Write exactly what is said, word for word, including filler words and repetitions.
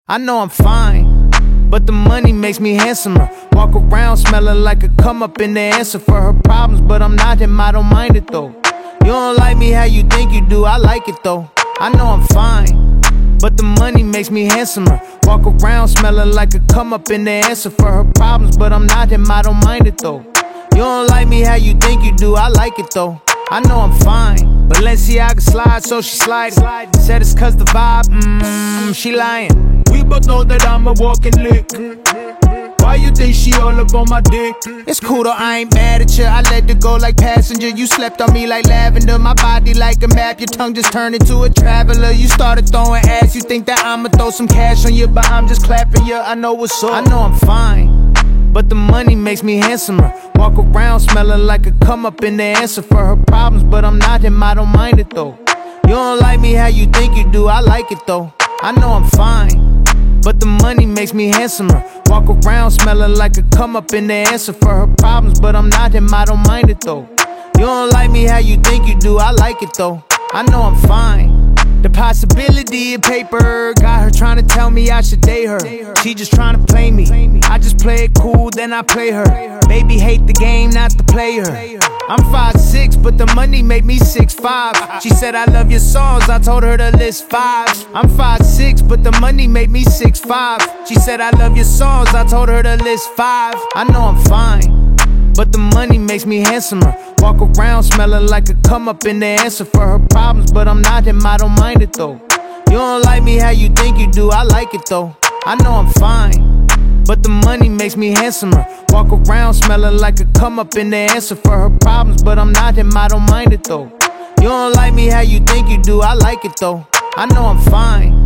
I know I'm fine, but the money makes me handsomer. Walk around smelling like a come up in the answer for her problems, but I'm not him, I don't mind it though. You don't like me how you think you do, I like it though. I know I'm fine, but the money makes me handsomer. Walk around smelling like a come up in the answer for her problems, but I'm not him, I don't mind it though. You don't like me how you think you do, I like it though. I know I'm fine, Balenciaga slide, so she slide. Said it's cause the vibe, mmm, she lying. We both know that I'm a walking lick. Why you think she all up on my dick? It's cool though, I ain't mad at you. I let it go like passenger. You slept on me like lavender. My body like a map. Your tongue just turned into a traveler. You started throwing ass. You think that I'ma throw some cash on you, but I'm just clapping you. I know what's up. I know I'm fine, but the money makes me handsomer. Walk around smelling like a come up in the answer for her problems, but I'm not him, I don't mind it though. You don't like me how you think you do, I like it though. I know I'm fine, but the money makes me handsomer. Walk around smelling like a come up in the answer for her problems, but I'm not him, I don't mind it though. You don't like me how you think you do, I like it though. I know I'm fine. The possibility of paper got her trying to tell me I should date her. She just trying to play me. I just play it cool, then I play her. Baby hate the game, not the player. I'm five six, but the money made me six five. She said I love your songs, I told her to list five. I'm five six, but the money made me six five. She said I love your songs, I told her to list five. I know I'm fine, but the money makes me handsomer. Walk around smelling like a come up in the answer for her problems, but I'm not him, I don't mind it though. You don't like me how you think you do, I like it though. I know I'm fine, but the money makes me handsomer. Walk around smelling like a come up in the answer for her problems, but I'm not him, I don't mind it though. You don't like me how you think you do, I like it though. I know I'm fine.